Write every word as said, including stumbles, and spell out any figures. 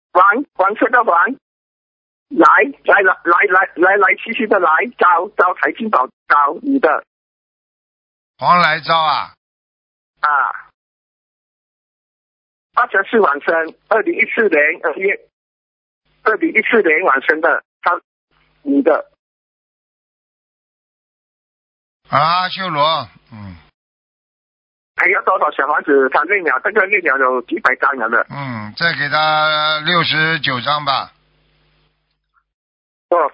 黄黄色的黄，来来来来来来来去去的来，招招财进宝招你的黄来招啊。 啊。八十四往生，二零一四年二月，二零一四年往生的，他你的啊，修罗，嗯。 还要多少小房子？他练了这个练了有几百张了的。 嗯，再给他六十九张吧。